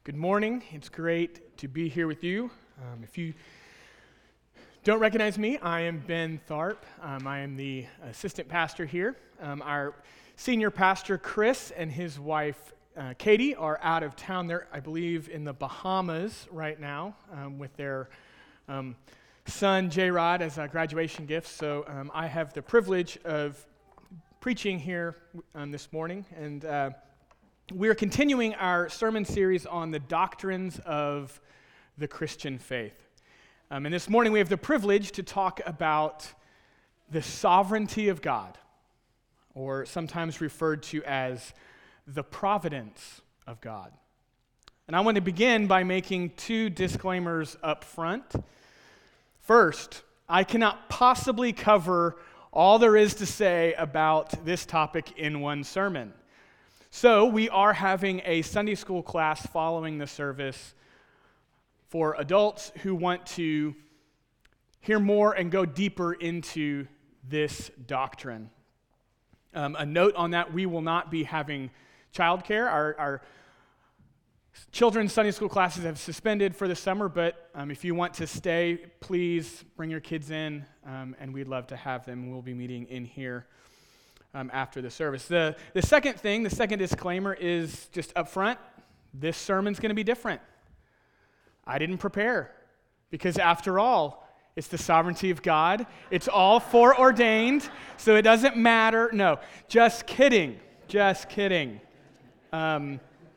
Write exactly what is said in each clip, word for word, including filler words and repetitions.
Good morning. It's great to be here with you. Um, if you don't recognize me, I am Ben Tharp. Um, I am the assistant pastor here. Um, our senior pastor, Chris, and his wife, uh, Katie, are out of town. They're, I believe, in the Bahamas right now um, with their um, son, J-Rod, as a graduation gift. So um, I have the privilege of preaching here um, this morning, and uh, we're continuing our sermon series on the doctrines of the Christian faith. Um, and this morning we have the privilege to talk about the sovereignty of God, or sometimes referred to as the providence of God. And I want to begin by making two disclaimers up front. First, I cannot possibly cover all there is to say about this topic in one sermon. So we are having a Sunday school class following the service for adults who want to hear more and go deeper into this doctrine. Um, a note on that, we will not be having childcare. Our, our children's Sunday school classes have suspended for the summer, but um, if you want to stay, please bring your kids in, um, and we'd love to have them. We'll be meeting in here Um, after the service. The, the second thing, the second disclaimer is just up front, this sermon's going to be different. I didn't prepare, because after all, it's the sovereignty of God. It's all foreordained, so it doesn't matter. No, just kidding, just kidding. Um,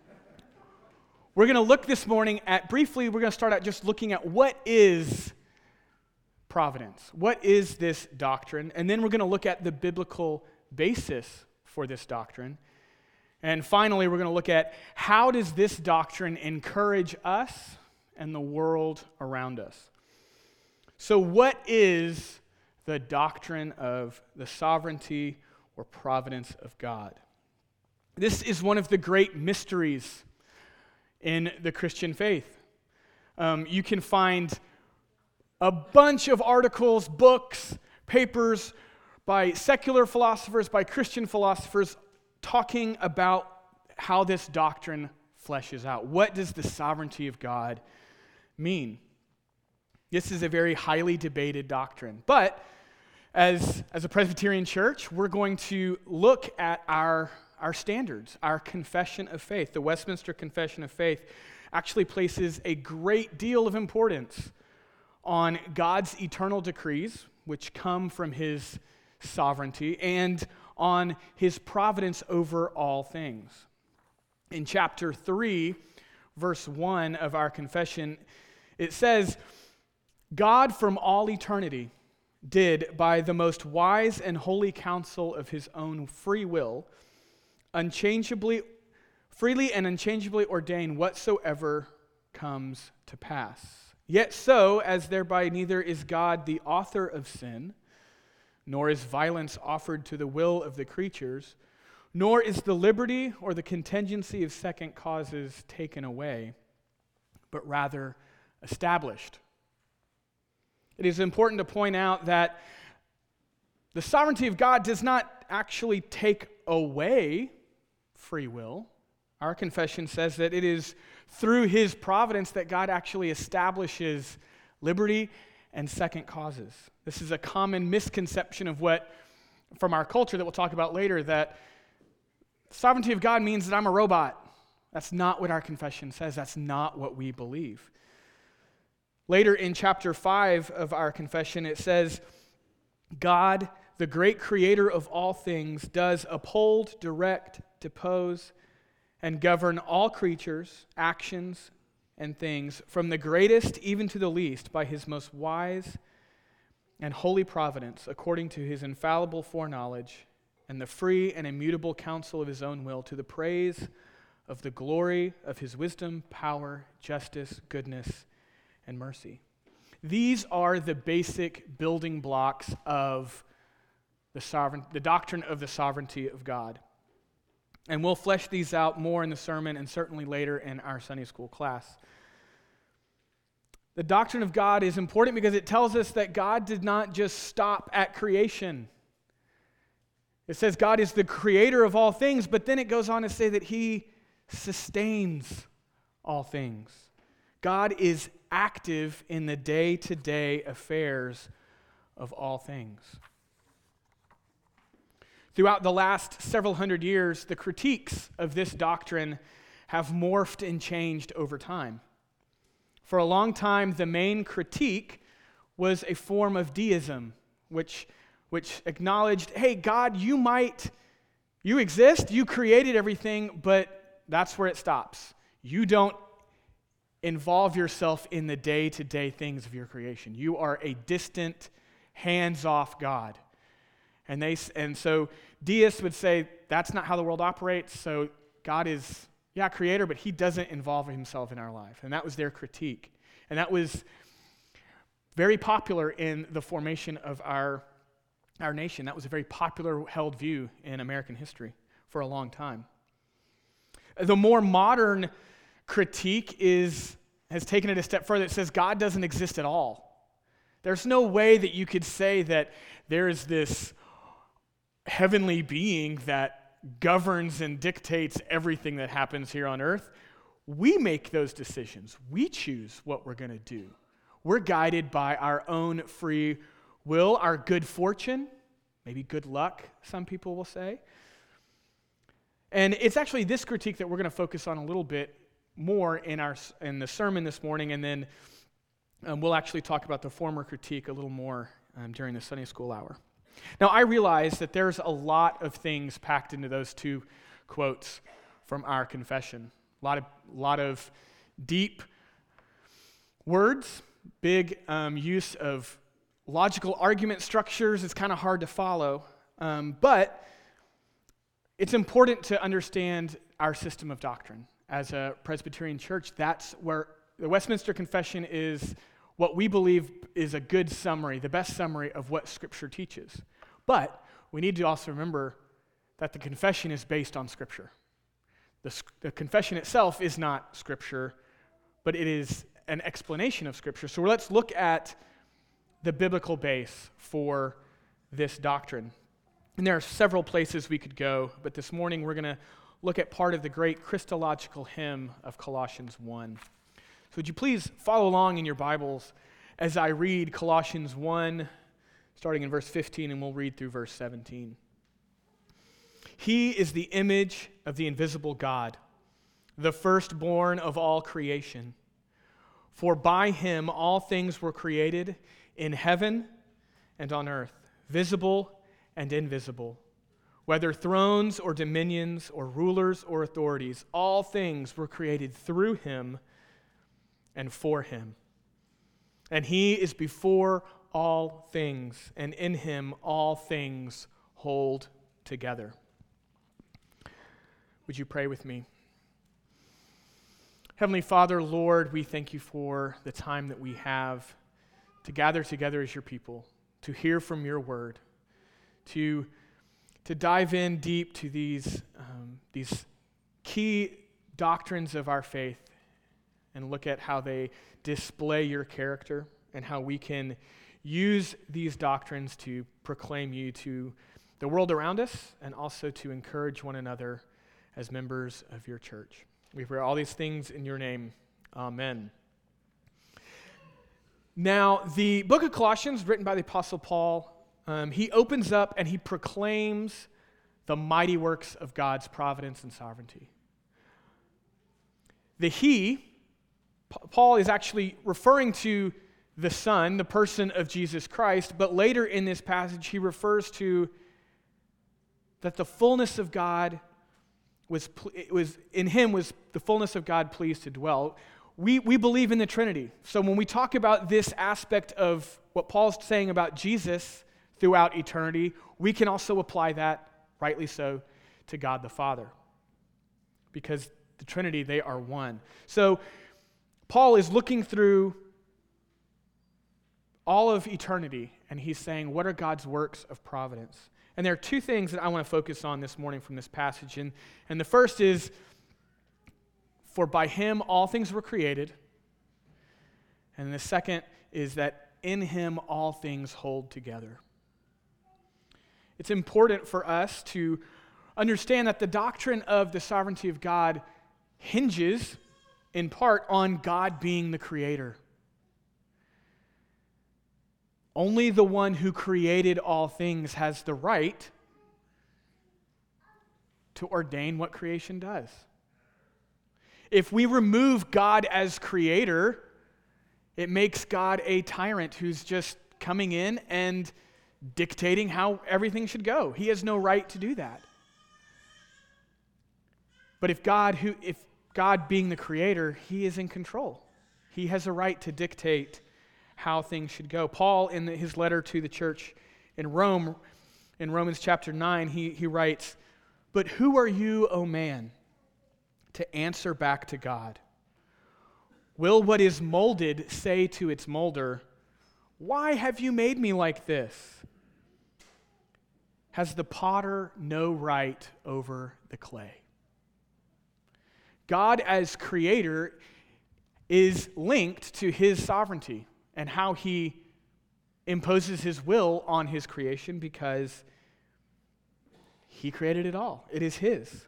we're going to look this morning at, briefly, we're going to start out just looking at what is providence. What is this doctrine? And then we're going to look at the biblical basis for this doctrine. And finally, we're going to look at how does this doctrine encourage us and the world around us. So what is the doctrine of the sovereignty or providence of God? This is one of the great mysteries in the Christian faith. Um, you can find a bunch of articles, books, papers, by secular philosophers, by Christian philosophers, talking about how this doctrine fleshes out. What does the sovereignty of God mean? This is a very highly debated doctrine. But as, as a Presbyterian church, we're going to look at our, our standards, our confession of faith. The Westminster Confession of Faith actually places a great deal of importance on God's eternal decrees, which come from his sovereignty, and on his providence over all things. In chapter three, verse one of our confession, it says, God from all eternity did, by the most wise and holy counsel of his own free will, unchangeably, freely and unchangeably ordain whatsoever comes to pass. Yet so, as thereby neither is God the author of sin, nor is violence offered to the will of the creatures, nor is the liberty or the contingency of second causes taken away, but rather established. It is important to point out that the sovereignty of God does not actually take away free will. Our confession says that it is through his providence that God actually establishes liberty and second causes. This is a common misconception of what, from our culture that we'll talk about later, that sovereignty of God means that I'm a robot. That's not what our confession says. That's not what we believe. Later in chapter five of our confession, it says, God, the great creator of all things, does uphold, direct, depose, and govern all creatures, actions, and things, from the greatest even to the least, by his most wise and holy providence, according to his infallible foreknowledge and the free and immutable counsel of his own will, to the praise of the glory of his wisdom, power, justice, goodness, and mercy. These are the basic building blocks of the sovereign, the doctrine of the sovereignty of God. And we'll flesh these out more in the sermon and certainly later in our Sunday school class. The doctrine of God is important because it tells us that God did not just stop at creation. It says God is the creator of all things, but then it goes on to say that he sustains all things. God is active in the day-to-day affairs of all things. Throughout the last several hundred years, the critiques of this doctrine have morphed and changed over time. For a long time, the main critique was a form of deism, which, which acknowledged, hey, God, you might, you exist, you created everything, but that's where it stops. You don't involve yourself in the day-to-day things of your creation. You are a distant, hands-off God. And they and so deists would say that's not how the world operates. So God is, yeah, creator, but he doesn't involve himself in our life. And that was their critique. And that was very popular in the formation of our, our nation. That was a very popular held view in American history for a long time. The more modern critique is has taken it a step further. It says God doesn't exist at all. There's no way that you could say that there is this heavenly being that governs and dictates everything that happens here on earth. We make those decisions. We choose what we're going to do. We're guided by our own free will, our good fortune, maybe good luck, some people will say. And it's actually this critique that we're going to focus on a little bit more in our in the sermon this morning, and then um, we'll actually talk about the former critique a little more um, during the Sunday school hour. Now, I realize that there's a lot of things packed into those two quotes from our confession. A lot of, lot of deep words, big um, use of logical argument structures. It's kind of hard to follow. Um, but it's important to understand our system of doctrine. As a Presbyterian church, that's where the Westminster Confession is what we believe is a good summary, the best summary of what Scripture teaches. But we need to also remember that the confession is based on Scripture. The, the confession itself is not Scripture, but it is an explanation of Scripture. So let's look at the biblical base for this doctrine. And there are several places we could go, but this morning we're going to look at part of the great Christological hymn of Colossians one. So would you please follow along in your Bibles as I read Colossians one, starting in verse fifteen, and we'll read through verse seventeen. He is the image of the invisible God, the firstborn of all creation. For by him all things were created in heaven and on earth, visible and invisible. Whether thrones or dominions or rulers or authorities, all things were created through him and for him. And he is before all things, and in him all things hold together. Would you pray with me? Heavenly Father, Lord, we thank you for the time that we have to gather together as your people, to hear from your word, to, to dive in deep to these, um, these key doctrines of our faith and look at how they display your character and how we can use these doctrines to proclaim you to the world around us and also to encourage one another as members of your church. We pray all these things in your name. Amen. Now, the book of Colossians, written by the Apostle Paul, um, he opens up and he proclaims the mighty works of God's providence and sovereignty. The he, Paul is actually referring to the Son, the person of Jesus Christ, but later in this passage he refers to that the fullness of God was, it was in him was the fullness of God pleased to dwell. We, we believe in the Trinity. So when we talk about this aspect of what Paul's saying about Jesus throughout eternity, we can also apply that, rightly so, to God the Father. Because the Trinity, they are one. So Paul is looking through all of eternity, and he's saying, what are God's works of providence? And there are two things that I want to focus on this morning from this passage. And, and the first is, for by him all things were created. And the second is that in him all things hold together. It's important for us to understand that the doctrine of the sovereignty of God hinges in part on God being the creator. Only the one who created all things has the right to ordain what creation does. If we remove God as creator, it makes God a tyrant who's just coming in and dictating how everything should go. He has no right to do that. But if God, who, if God being the creator, he is in control. He has a right to dictate how things should go. Paul, in the, his letter to the church in Rome, in Romans chapter nine, he, he writes, "But who are you, O man, to answer back to God? Will what is molded say to its molder, 'Why have you made me like this?' Has the potter no right over the clay?" God as creator is linked to his sovereignty and how he imposes his will on his creation because he created it all. It is his.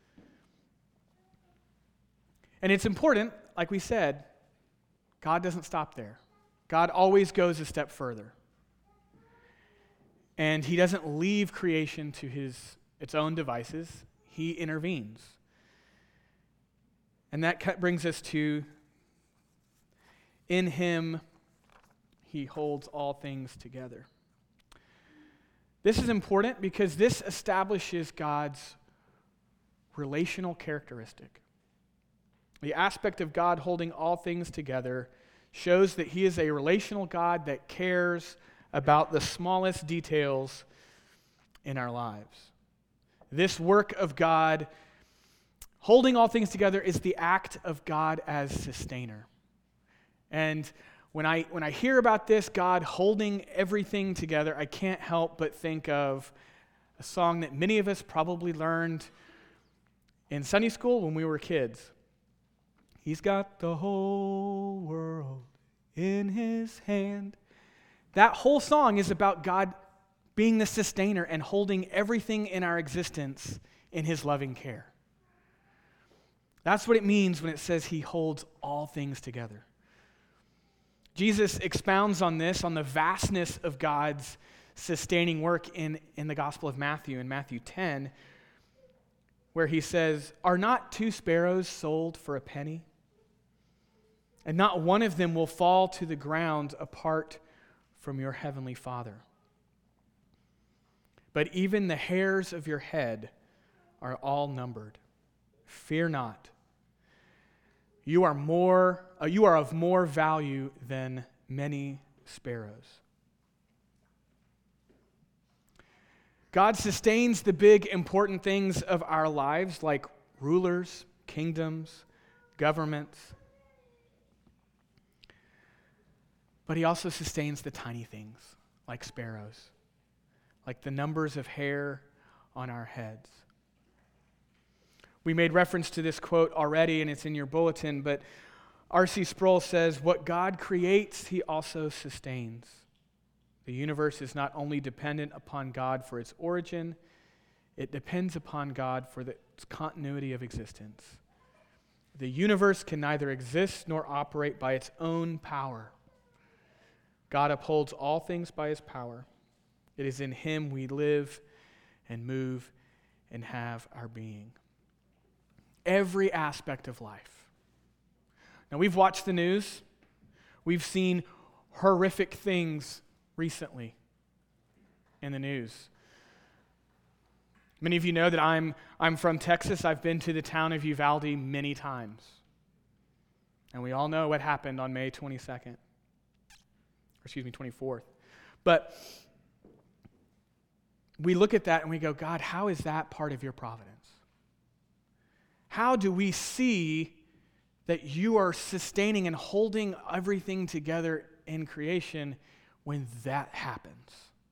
And it's important, like we said, God doesn't stop there. God always goes a step further. And he doesn't leave creation to his its own devices. He intervenes. And that brings us to, in him, he holds all things together. This is important because this establishes God's relational characteristic. The aspect of God holding all things together shows that he is a relational God that cares about the smallest details in our lives. This work of God holding all things together is the act of God as sustainer. And when I when I hear about this, God holding everything together, I can't help but think of a song that many of us probably learned in Sunday school when we were kids. He's got the whole world in his hand. That whole song is about God being the sustainer and holding everything in our existence in his loving care. That's what it means when it says he holds all things together. Jesus expounds on this, on the vastness of God's sustaining work in, in the Gospel of Matthew, in Matthew ten, where he says, "Are not two sparrows sold for a penny? And not one of them will fall to the ground apart from your heavenly Father. But even the hairs of your head are all numbered. Fear not. You are more, uh, you are of more value than many sparrows." God sustains the big, important things of our lives, like rulers, kingdoms, governments. But he also sustains the tiny things, like sparrows, like the numbers of hair on our heads. We made reference to this quote already, and it's in your bulletin, but R C Sproul says, "What God creates, he also sustains. The universe is not only dependent upon God for its origin, it depends upon God for the, its continuity of existence. The universe can neither exist nor operate by its own power. God upholds all things by his power. It is in him we live and move and have our being." Every aspect of life. Now, we've watched the news. We've seen horrific things recently in the news. Many of you know that I'm, I'm from Texas. I've been to the town of Uvalde many times. And we all know what happened on May twenty-second. Or excuse me, twenty-fourth. But we look at that and we go, God, how is that part of your providence? How do we see that you are sustaining and holding everything together in creation when that happens?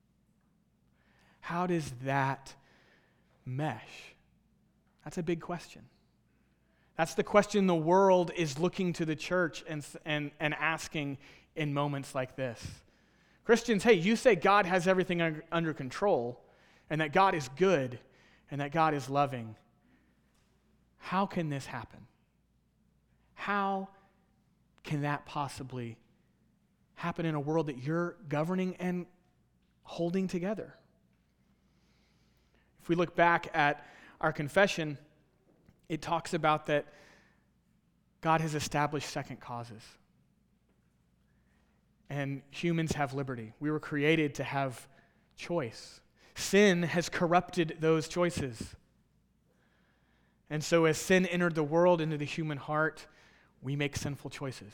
How does that mesh? That's a big question. That's the question the world is looking to the church and, and, and asking in moments like this. Christians, hey, you say God has everything under, under control and that God is good and that God is loving. How can this happen? How can that possibly happen in a world that you're governing and holding together? If we look back at our confession, it talks about that God has established second causes. And humans have liberty. We were created to have choice. Sin has corrupted those choices. And so as sin entered the world, into the human heart, we make sinful choices.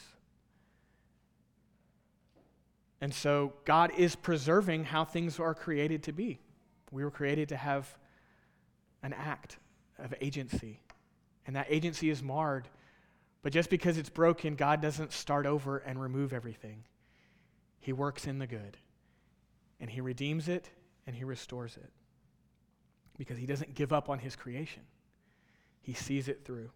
And so God is preserving how things are created to be. We were created to have an act of agency. And that agency is marred. But just because it's broken, God doesn't start over and remove everything. He works in the good. And he redeems it and he restores it. Because he doesn't give up on his creation. He sees it through.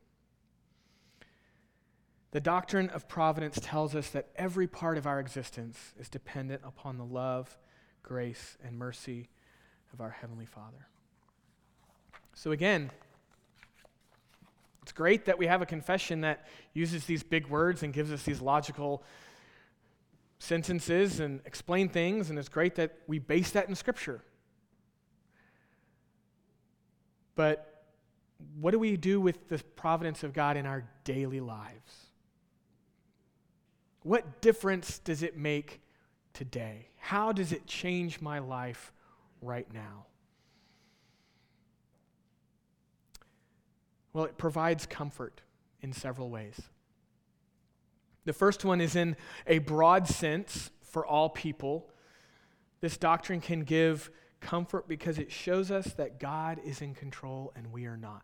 The doctrine of providence tells us that every part of our existence is dependent upon the love, grace, and mercy of our Heavenly Father. So again, it's great that we have a confession that uses these big words and gives us these logical sentences and explain things, and it's great that we base that in Scripture. But what do we do with the providence of God in our daily lives? What difference does it make today? How does it change my life right now? Well, it provides comfort in several ways. The first one is in a broad sense for all people. This doctrine can give comfort because it shows us that God is in control and we are not.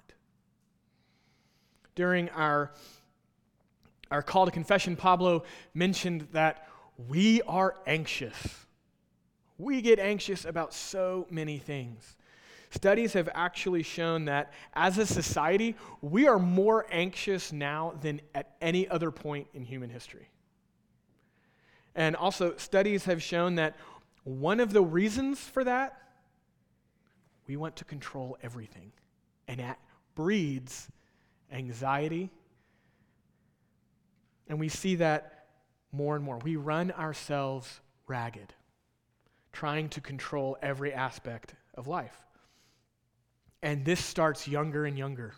During our, our call to confession, Pablo mentioned that we are anxious. We get anxious about so many things. Studies have actually shown that as a society, we are more anxious now than at any other point in human history. And also, studies have shown that one of the reasons for that, we want to control everything. And that breeds anxiety. And we see that more and more. We run ourselves ragged, trying to control every aspect of life. And this starts younger and younger.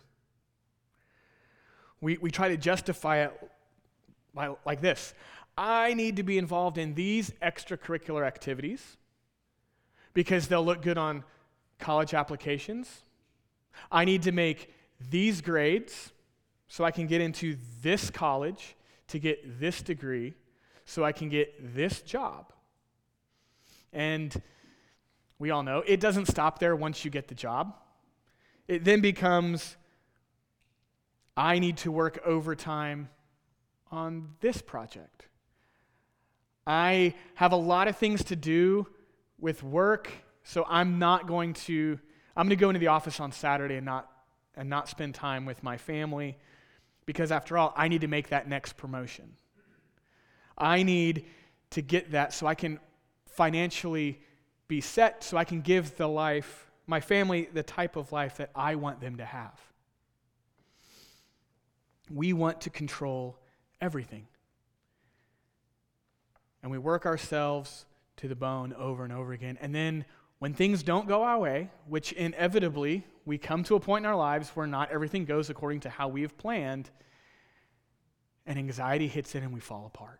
We we try to justify it by, like this. I need to be involved in these extracurricular activities because they'll look good on college applications. I need to make these grades so I can get into this college to get this degree so I can get this job. And we all know it doesn't stop there once you get the job. It then becomes, I need to work overtime on this project. I have a lot of things to do with work, so I'm not going to, I'm going to go into the office on Saturday and not and not spend time with my family because after all, I need to make that next promotion. I need to get that so I can financially be set, so I can give the life my family the type of life that I want them to have. We want to control everything. And we work ourselves to the bone over and over again. And then when things don't go our way, which inevitably we come to a point in our lives where not everything goes according to how we have planned, and anxiety hits in and we fall apart.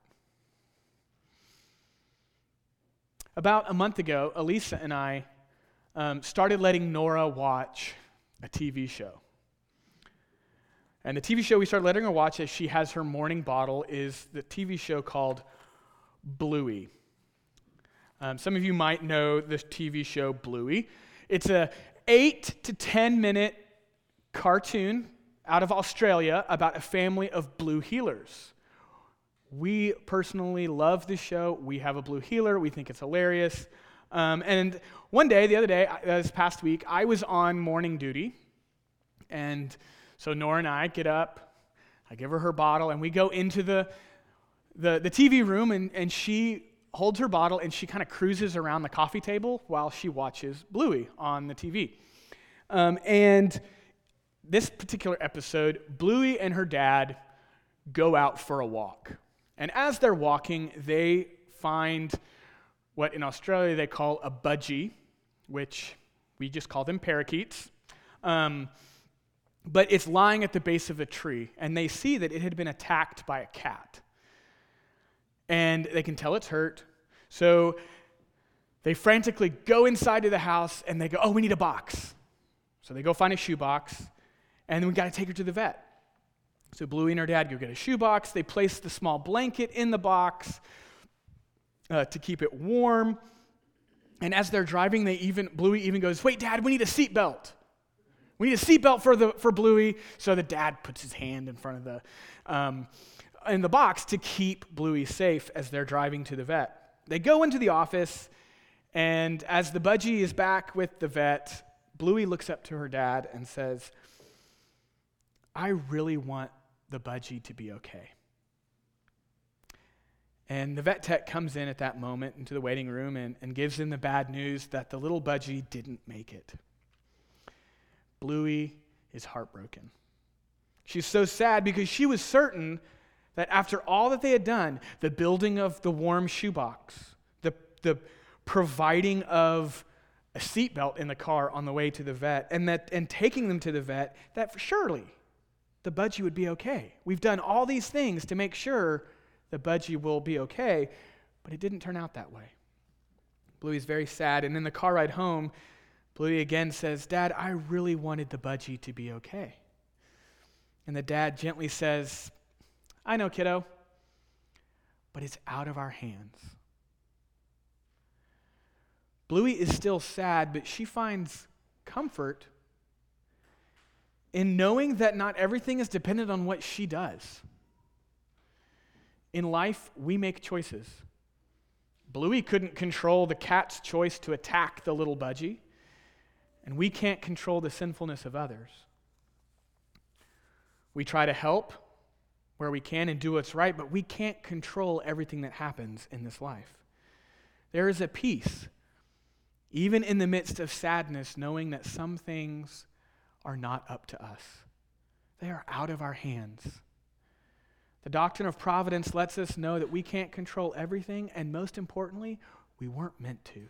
About a month ago, Elisa and I Um, started letting Nora watch a T V show. And the T V show we started letting her watch as she has her morning bottle is the T V show called Bluey. Um, some of you might know this T V show Bluey. It's a eight to ten minute cartoon out of Australia about a family of blue healers. We personally love this show. We have a blue healer. We think it's hilarious. Um, and one day, the other day, this past week, I was on morning duty. And so Nora and I get up, I give her her bottle, and we go into the the, the T V room, and, and she holds her bottle, and she kind of cruises around the coffee table while she watches Bluey on the T V. Um, and this particular episode, Bluey and her dad go out for a walk. And as they're walking, they find what in Australia they call a budgie, which we just call them parakeets. Um, but it's lying at the base of a tree, and they see that it had been attacked by a cat. And they can tell it's hurt. So they frantically go inside to the house, and they go, oh, we need a box. So they go find a shoebox, and then we got to take her to the vet. So Bluey and her dad go get a shoebox. They place the small blanket in the box uh, to keep it warm. And as they're driving, they even Bluey even goes, wait, Dad, we need a seatbelt. We need a seatbelt for the for Bluey. So the dad puts his hand in front of the um, in the box to keep Bluey safe as they're driving to the vet. They go into the office, and as the budgie is back with the vet, Bluey looks up to her dad and says, I really want the budgie to be okay. And the vet tech comes in at that moment into the waiting room and, and gives them the bad news that the little budgie didn't make it. Bluey is heartbroken. She's so sad because she was certain that after all that they had done, the building of the warm shoebox, the, the providing of a seatbelt in the car on the way to the vet, and that and taking them to the vet, that surely the budgie would be okay. We've done all these things to make sure the budgie will be okay, but it didn't turn out that way. Bluey's very sad, and in the car ride home, Bluey again says, Dad, I really wanted the budgie to be okay. And the dad gently says, I know, kiddo, but it's out of our hands. Bluey is still sad, but she finds comfort in knowing that not everything is dependent on what she does. In life, we make choices. Bluey couldn't control the cat's choice to attack the little budgie, and we can't control the sinfulness of others. We try to help where we can and do what's right, but we can't control everything that happens in this life. There is a peace, even in the midst of sadness, knowing that some things are not up to us. They are out of our hands. The doctrine of providence lets us know that we can't control everything, and most importantly, we weren't meant to.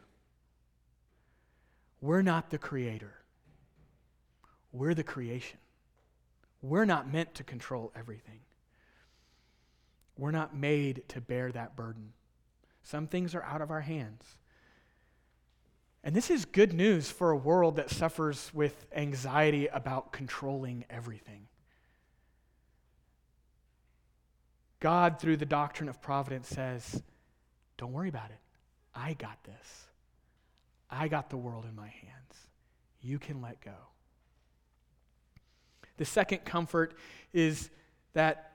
We're not the creator. We're the creation. We're not meant to control everything. We're not made to bear that burden. Some things are out of our hands. And this is good news for a world that suffers with anxiety about controlling everything. God, through the doctrine of providence, says, don't worry about it. I got this. I got the world in my hands. You can let go. The second comfort is that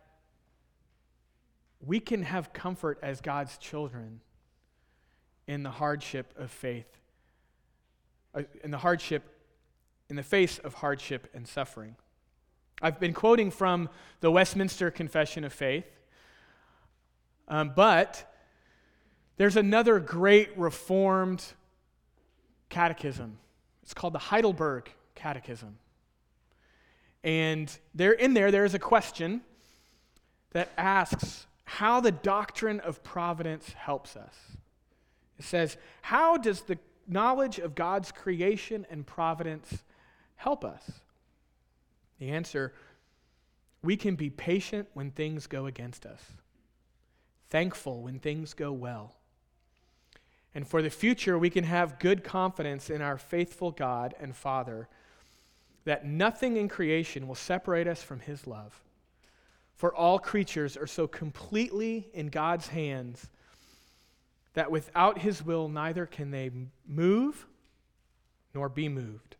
we can have comfort as God's children in the hardship of faith, in the hardship, in the face of hardship and suffering. I've been quoting from the Westminster Confession of Faith, um, but there's another great Reformed catechism. It's called the Heidelberg Catechism. And there, in there, there is a question that asks how the doctrine of providence helps us. It says, how does the knowledge of God's creation and providence help us? The answer, we can be patient when things go against us, thankful when things go well. And for the future, we can have good confidence in our faithful God and Father that nothing in creation will separate us from His love. For all creatures are so completely in God's hands that without His will, neither can they move nor be moved.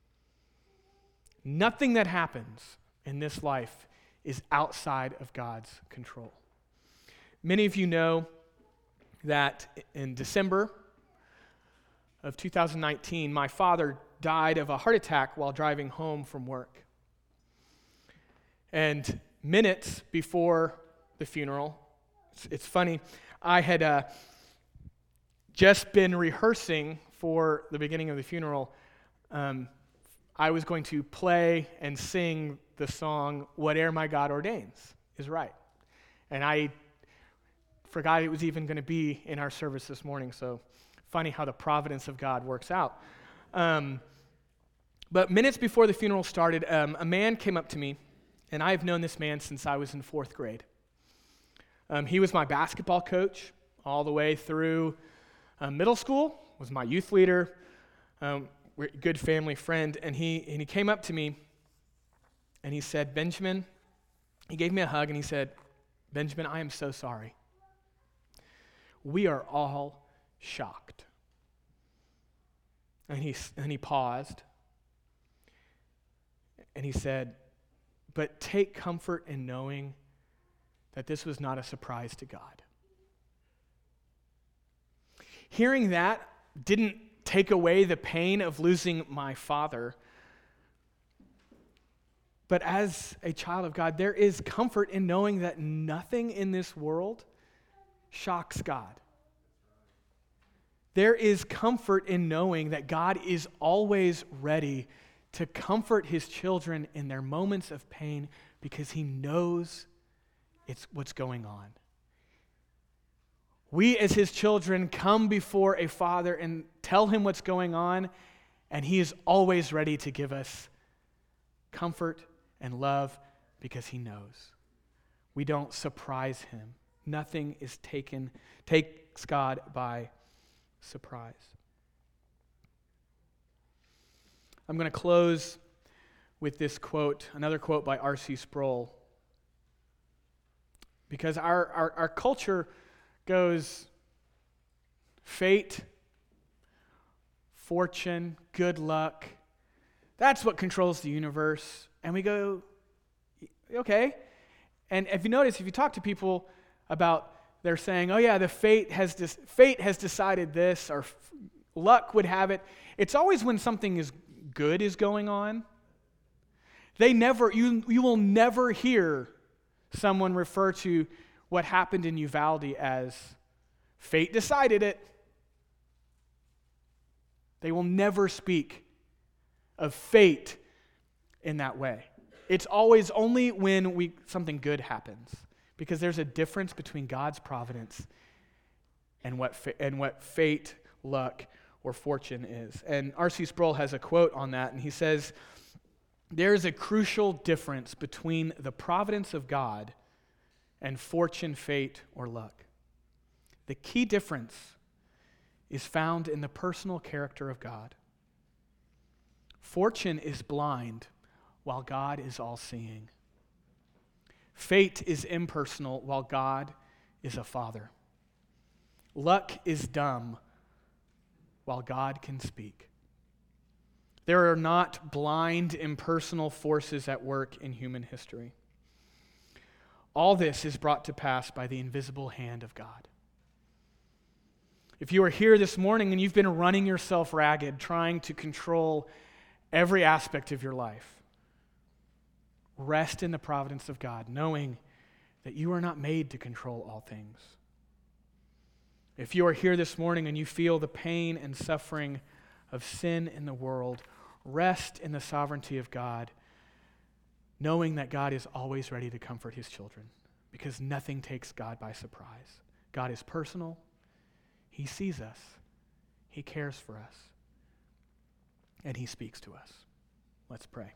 Nothing that happens in this life is outside of God's control. Many of you know that in December of two thousand nineteen, my father died of a heart attack while driving home from work. And minutes before the funeral, it's, it's funny, I had uh, just been rehearsing for the beginning of the funeral. Um, I was going to play and sing the song, Whate'er My God Ordains Is Right. And I forgot it was even going to be in our service this morning, so funny how the providence of God works out. Um, but minutes before the funeral started, um, a man came up to me, and I've known this man since I was in fourth grade. Um, he was my basketball coach all the way through uh, middle school, was my youth leader, um, we're a good family friend, and he and he came up to me, and he said, Benjamin, he gave me a hug, and he said, Benjamin, I am so sorry. We are all shocked. And he, and he paused, and he said, but take comfort in knowing that this was not a surprise to God. Hearing that didn't take away the pain of losing my father, but as a child of God, there is comfort in knowing that nothing in this world shocks God. There is comfort in knowing that God is always ready to comfort his children in their moments of pain because he knows it's what's going on. We as his children come before a father and tell him what's going on, and he is always ready to give us comfort and love because he knows. We don't surprise him. Nothing is taken, takes God by surprise. I'm going to close with this quote, another quote by R C Sproul. Because our, our, our culture goes fate, fortune, good luck. That's what controls the universe. And we go, okay. And if you notice, if you talk to people about, they're saying, oh yeah, the fate has dis- fate has decided this, or f- luck would have it. It's always when something is good is going on. They never, you you will never hear someone refer to what happened in Uvalde as fate decided it. They will never speak of fate in that way. It's always only when we something good happens, because there's a difference between God's providence and what fa- and what fate, luck, or fortune is. And R C Sproul has a quote on that, and he says, there is a crucial difference between the providence of God and fortune, fate, or luck. The key difference is found in the personal character of God. Fortune is blind, while God is all-seeing. Fate is impersonal, while God is a father. Luck is dumb, while God can speak. There are not blind, impersonal forces at work in human history. All this is brought to pass by the invisible hand of God. If you are here this morning and you've been running yourself ragged, trying to control every aspect of your life, rest in the providence of God, knowing that you are not made to control all things. If you are here this morning and you feel the pain and suffering of sin in the world, rest in the sovereignty of God, knowing that God is always ready to comfort his children, because nothing takes God by surprise. God is personal. He sees us. He cares for us. And he speaks to us. Let's pray.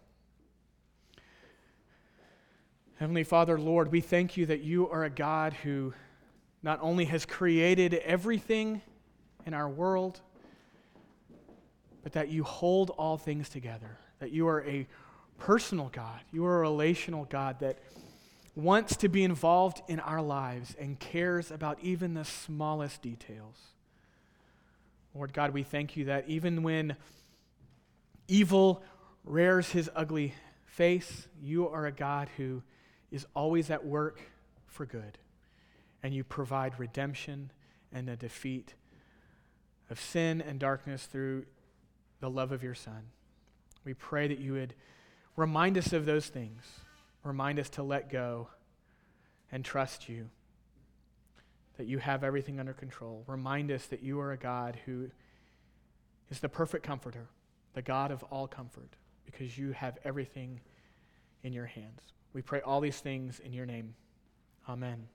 Heavenly Father, Lord, we thank you that you are a God who not only has created everything in our world, but that you hold all things together, that you are a personal God. You are a relational God that wants to be involved in our lives and cares about even the smallest details. Lord God, we thank you that even when evil rears his ugly face, you are a God who is always at work for good, and you provide redemption and the defeat of sin and darkness through the love of your Son. We pray that you would remind us of those things. Remind us to let go and trust you, that you have everything under control. Remind us that you are a God who is the perfect comforter, the God of all comfort, because you have everything in your hands. We pray all these things in your name. Amen.